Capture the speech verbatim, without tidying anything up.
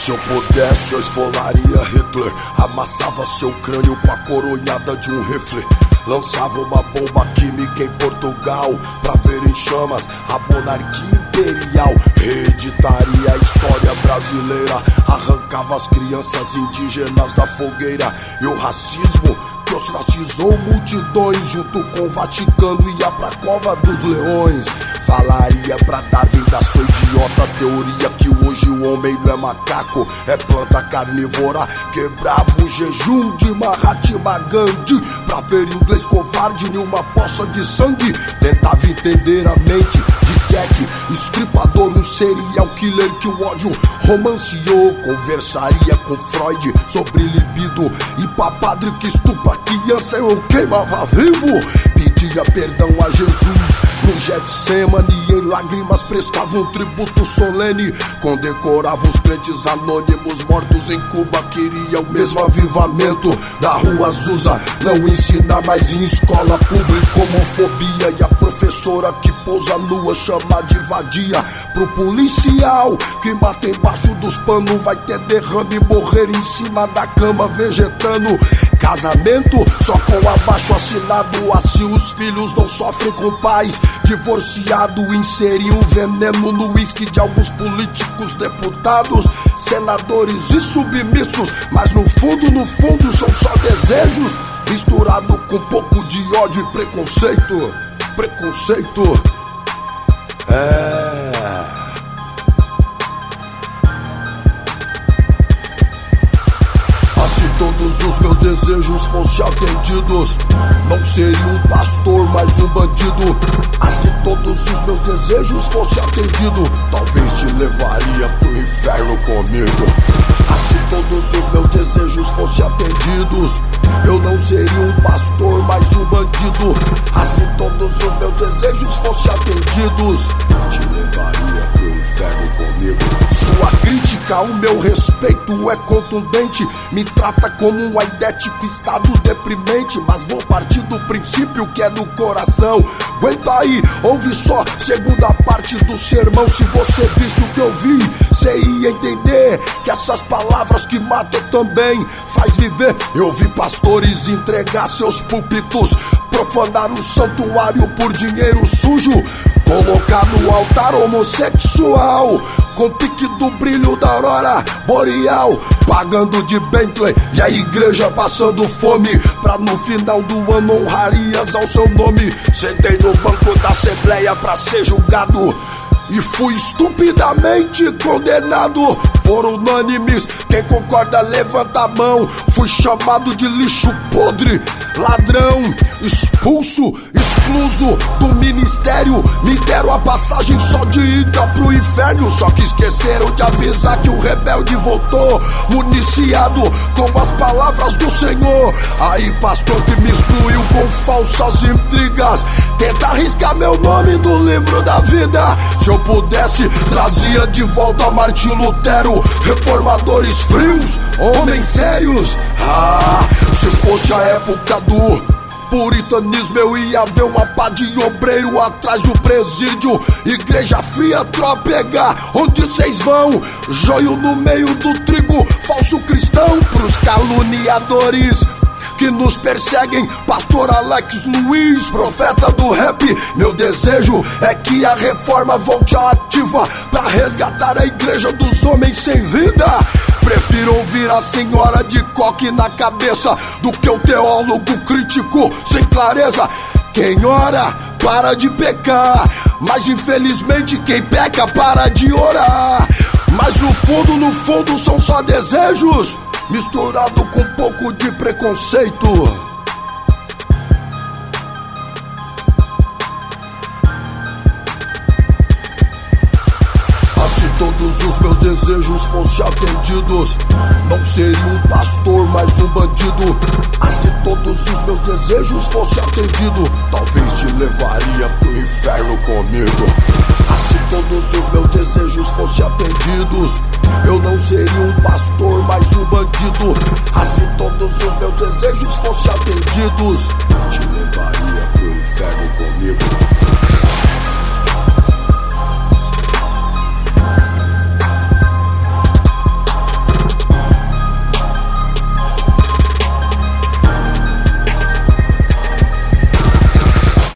Se eu pudesse, eu esfolaria Hitler. Amassava seu crânio com a coronhada de um rifle. Lançava uma bomba química em Portugal pra ver em chamas a monarquia imperial. Reeditaria a história brasileira. Arrancava as crianças indígenas da fogueira. E o racismo que ostracizou multidões, junto com o Vaticano, ia pra cova dos leões. Falaria pra Darwin da sua idiota teoria que hoje o homem não é macaco, é planta carnívora. Quebrava o jejum de Mahatma Gandhi pra ver inglês covarde em uma poça de sangue. Tentava entender a mente de Jack Estripador, um serial killer que o ódio romanceou. Conversaria com Freud sobre libido e pra padre que estupra criança eu queimava vivo. Pedia perdão a Jesus no Getsemane e em lágrimas prestava um tributo solene. Condecorava os crentes anônimos mortos em Cuba. Queria o mesmo avivamento da Rua Azusa. Não ensina mais em escola pública homofobia. E a professora que pousa nua chama de vadia. Pro policial que mata embaixo dos panos vai ter derrame e morrer em cima da cama vegetando. Casamento só com abaixo assinado, assim os filhos não sofrem com pais. Divorciado, inserir um veneno no uísque de alguns políticos, deputados, senadores e submissos. Mas no fundo, no fundo são só desejos, misturado com um pouco de ódio e preconceito. Preconceito. É... Se todos os meus desejos fossem atendidos, não seria um pastor, mas um bandido. Ah, se todos os meus desejos fossem atendidos, talvez te levaria pro inferno comigo. Ah, se todos os meus desejos fossem atendidos, eu não seria um pastor, mas um bandido. Ah, se todos os meus desejos fossem atendidos, te levaria pro inferno comigo. Sua crítica, o meu respeito é contundente. Me trata como um aidético estado deprimente, mas vou partir do princípio que é do coração. Aguenta aí, ouve só segunda parte do sermão. Se você visse o que eu vi, cê ia entender que essas palavras que matam também faz viver. Eu vi pastores entregar seus púlpitos, profanar o santuário por dinheiro sujo, colocar no altar homossexual com pique do brilho da aurora boreal, pagando de Bentley e a igreja passando fome, pra no final do ano honrarias ao seu nome. Sentei no banco da assembleia pra ser julgado e fui estupidamente condenado. Foram unânimes, quem concorda levanta a mão. Fui chamado de lixo podre, ladrão, expulso, excluso do ministério. Me deram a passagem só de ida pro inferno. Só que esqueceram de avisar que o rebelde voltou, municiado com as palavras do Senhor. Aí pastor que me excluiu com falsas intrigas, tenta arriscar meu nome do livro da vida. Se eu pudesse, trazia de volta Martim Lutero, reformadores frios, homens sérios. Ah, se fosse a época do puritanismo, eu ia ver uma pá de obreiro atrás do presídio. Igreja fria, trópega, onde vocês vão? Joio no meio do trigo, falso cristão. Pros caluniadores que nos perseguem, pastor Alex Luiz, profeta do rap. Meu desejo é que a reforma volte à ativa pra resgatar a igreja dos homens sem vida. Prefiro ouvir a senhora de coque na cabeça do que o teólogo crítico sem clareza. Quem ora para de pecar, mas infelizmente quem peca para de orar. Mas no fundo, no fundo são só desejos, misturado com um pouco de preconceito. Se todos os meus desejos fossem atendidos, não seria um pastor, mas um bandido. Ah, se todos os meus desejos fossem atendidos, talvez te levaria pro inferno comigo. Ah, se todos os meus desejos fossem atendidos, eu não seria um pastor, mas um bandido. Ah, se todos os meus desejos fossem atendidos, te